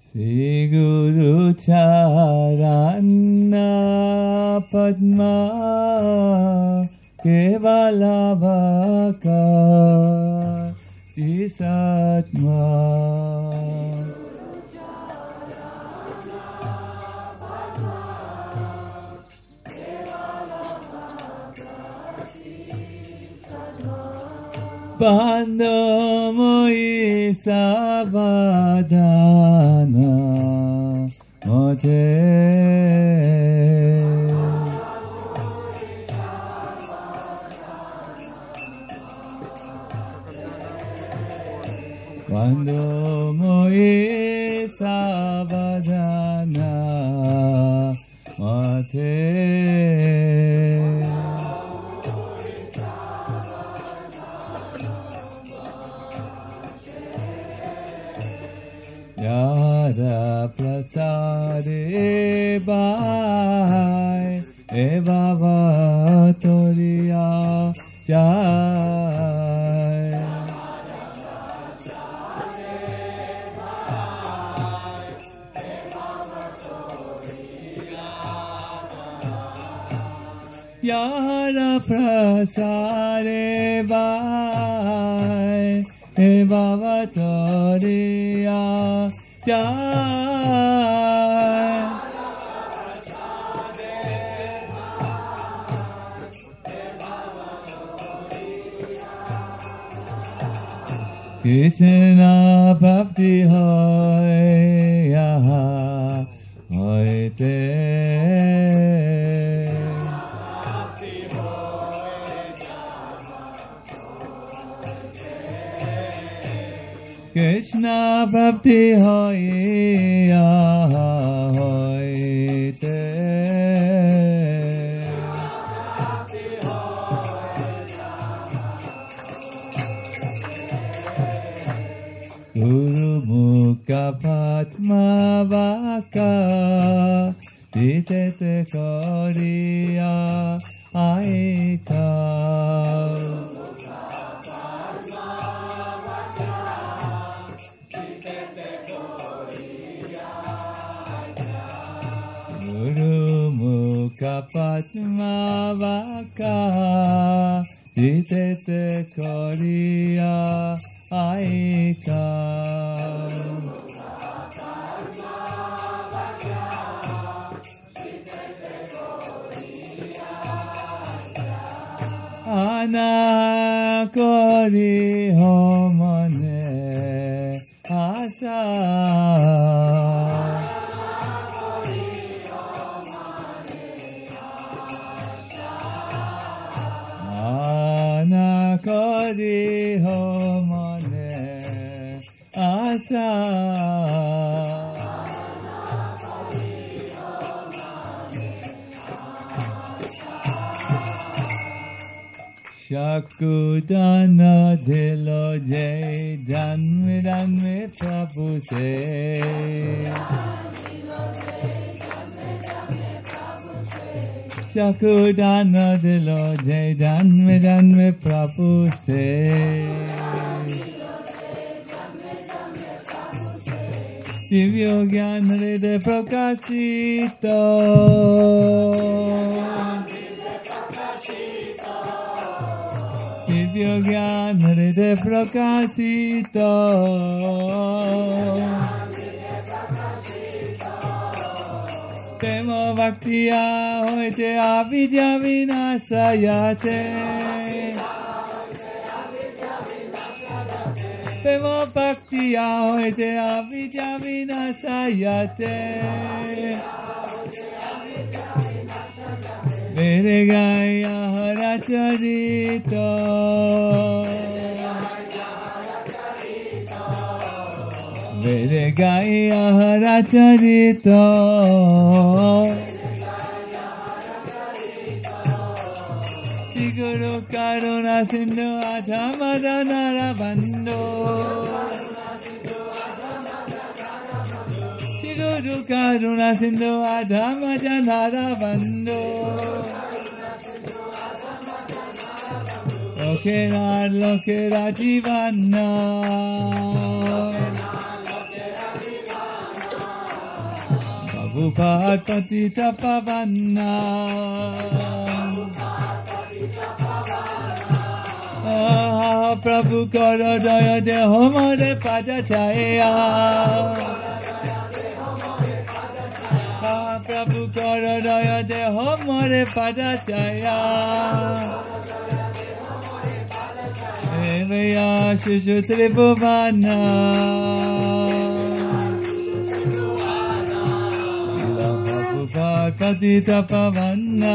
Sri Guru Charana Padma Kevala Bhakti Satma Bandhamoi Sabadana Mate Bandhamoi Sabadana Mate Yada prasade bai eva vatoriya jai Yada prasade bai eva vatoriya Krishna bhakti hoya hoite Krishna bhakti hoya hoite Guru Mukha Padma Vaka Ditete Koriya Aika Guru Mukha Padma Vaka Ditete Koriya Aika Ana kori homane asa Ana kori homane asa Shakudana dilo jai janme janme Prabhu se Shakudana dilo jai janme janme Prabhu se Divyo Gyan Hriday Prakashito Divyo Gyan Hriday Prakashito Prema Bhaktiya hoite avidya vinasayate Prema Bhaktiya hoite avidya vinasayate Mere gaya hara charito Mere gaya hara charito Shri Guru Karuna Sindhu Adhamadhanara Bandho Shri Guru Karuna Sindhu Adhamadhanara Bandho Lokera Jivana Prabhupada Patita Pavana Prabhu Kara Daya De Homare Pada Chaya Prabhu Kara Daya De Homare Pada Chaya Evaya Shushu Tribhuvana Prabhupada Patita Pavana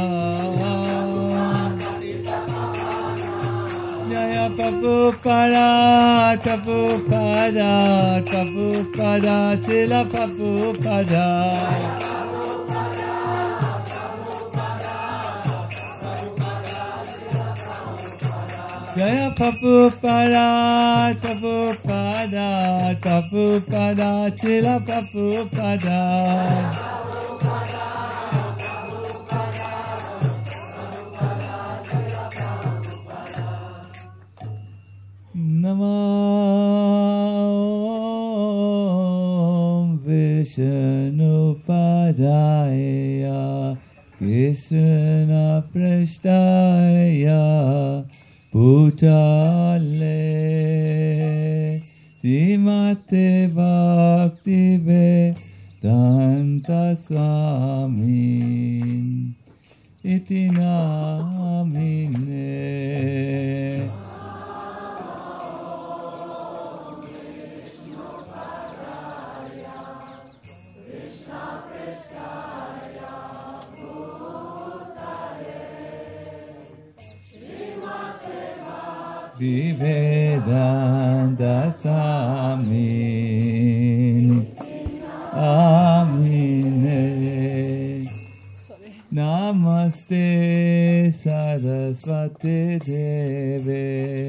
Jaya Prabhupada Prabhupada Prabhupada Srila Prabhupada Jaya Prabhupada Prabhupada Prabhupada Srila Prabhupada Namo Vishnupadaya Krishna Prasthaya Bhutale Srimate Bhakti Vedanta Swami Iti Namine Vedanta Swami Amine Namaste Saraswati Deve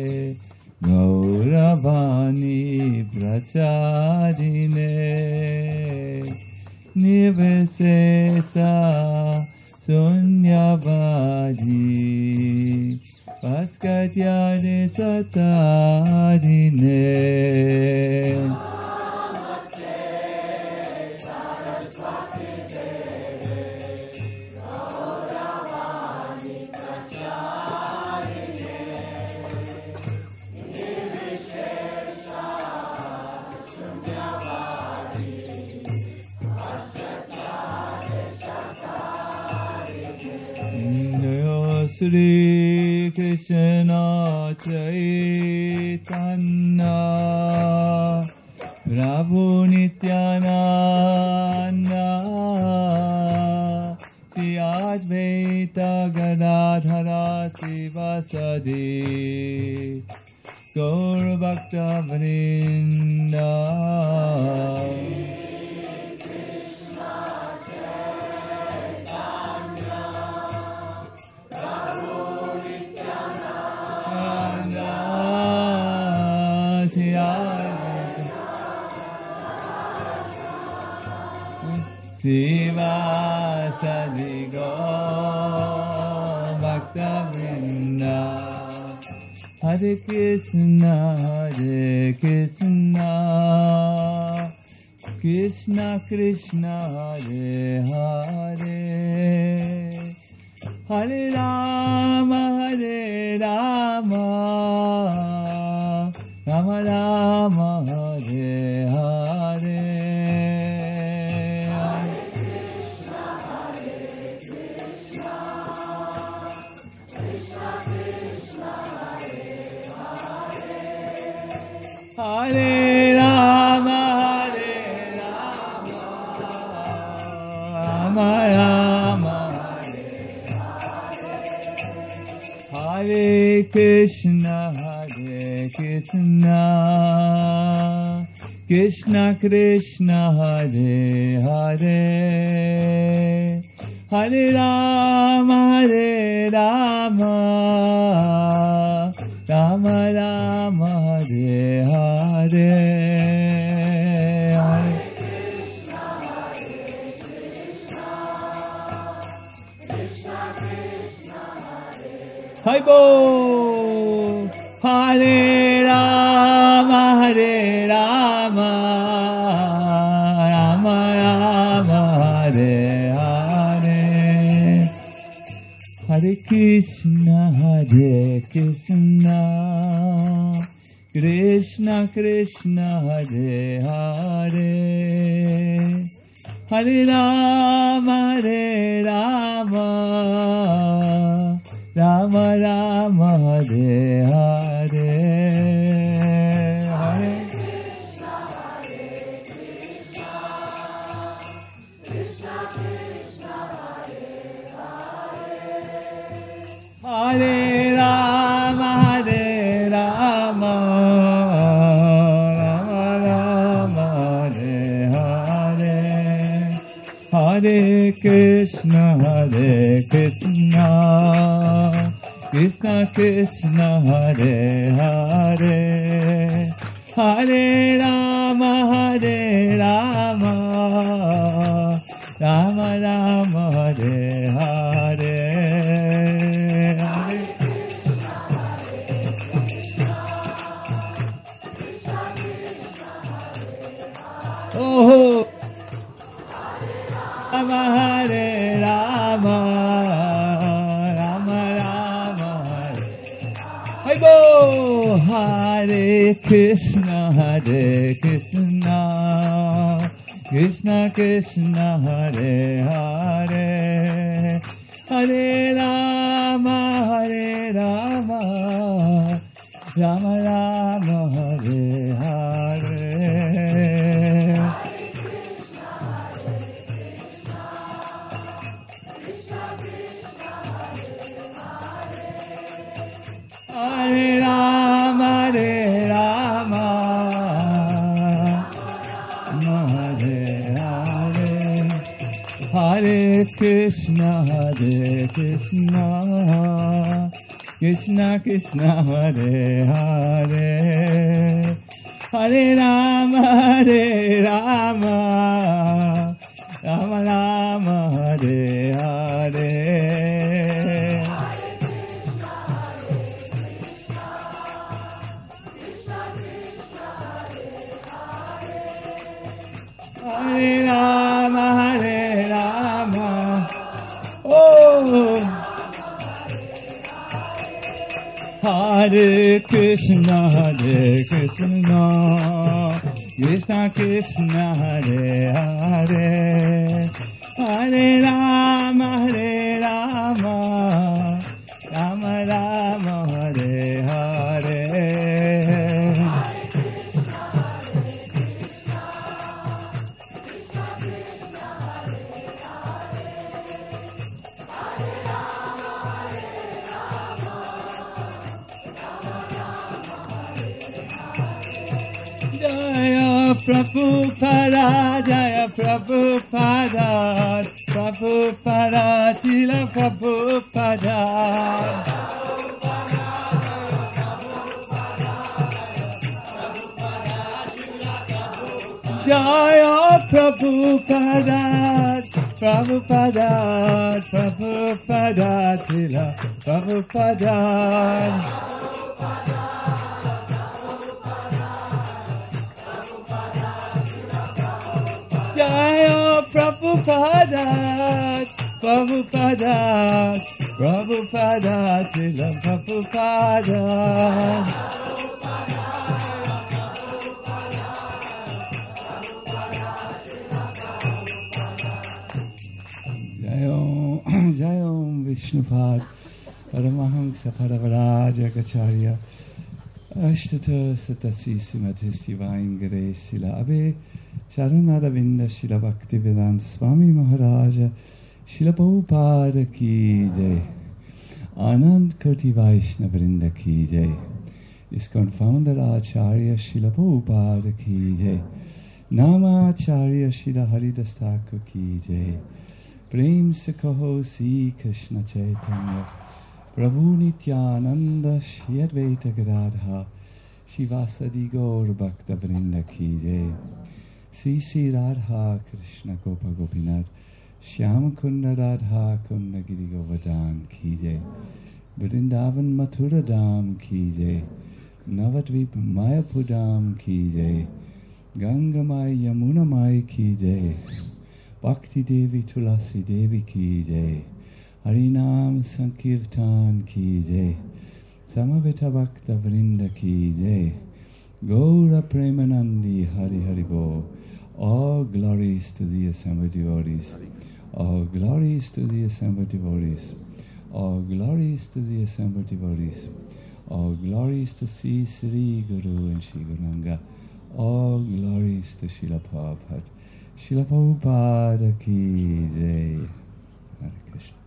Gauravani Pracharine Nivesesa Sunyavadi Paskatyade Satarine Namaste Saraswati Deve Gauravani Pracharine Nirvishesha Sunyavadi Paskatyade Satarine Sri Krishna Chaitanya Prabhu Nityananda Shri Advaita Gadadhara Sivasadi Gaur Bhakta Vrinda Sivasadi Gaur Bhakta Vrinda Hare Krishna Krishna Krishna Hare Hare Hare Rama Rama Rama Hare Hare Hare Rama Rama Rama Hare Krishna Krishna Krishna Hare Hare Hare Rama Rama Rama Hare Hare Hare Krishna Krishna Krishna Hare Bo Hare Rama Rama Rama Krishna, Hare Krishna, Krishna Krishna, Hare Hare, Hare Rama, Rama Rama, Hare Hare, Hare Krishna, Krishna Krishna, Hare Hare, Hare Rama, Rama Rama, Hare Hare, Hare Krishna, Krishna Krishna, Hare Hare, Hare Rama, Rama Rama, Hare Hare, Hare Oh, Rama, Hare Rama, Rama Rama, Hare go, Hare Krishna, Krishna Krishna, Hare Hare, Hare Rama, Rama Rama, Hare Hare. Hare Rama, Hare Hare, Hare Krishna, Krishna Krishna, Hare Hare, Hare Rama, Rama Rama, Hare Hare. Hare Rama, oh, Hare Krishna, Krishna Krishna, Hare Hare, Hare Rama, Rama Rama, Hare Hare. Prabhupada, Jaya Prabhupada, Prabhupada, Srila Prabhupada. Jaya Prabhupada, Prabhupada, Prabhupada, Srila Prabhupada. Jaya Prabhupada, Prabhupada, Prabhupada, Srila Prabhupada. Jai Om Vishnupad, Paramahamsa Paravaraja Gacharya, Ashtata Satasi Simatis Divine Grace Sila Abe, Charanaravinda Shila Bhaktivedanta Swami Maharaja, Shila Prabhupada Ki Jai, Anand Koti Vaishnava Vrinda Ki Jai, ISKCON founder Acharya Shila Prabhupada Ki Jai, Nama Acharya Shila Haridas Thakur Ki Jai, Prem se kaho Sri Krishna Chaitanya, Prabhu Nityananda Shri Advaita Gadadhar, Shivasadi Gaur Bhakta Vrinda Ki Jai, Sri Sri Radha Krishna Gopa Gopinath, Shyam Kunda Radha Kunda Giri Govardhan Ki Jai, Vrindavan Mathura Dham Ki Jai, Navadvip Mayapur Dham Ki Jai, Ganga Mai Yamuna Mai Ki Jai, Bhakti Devi Tulasi Devi Ki Jai, Harinam Sankirtan ki jai. Samaveta Bhakta Vrinda ki jai. Gaura Premanandi Hari Hari Bo. All glories to the assembled devotees. All glories to the assembled devotees. All glories to the assembled devotees. All glories to Sri Sri Guru and Sri Guranga. All glories to Srila Prabhupada. Srila Prabhupada ki jai. Hare Krishna.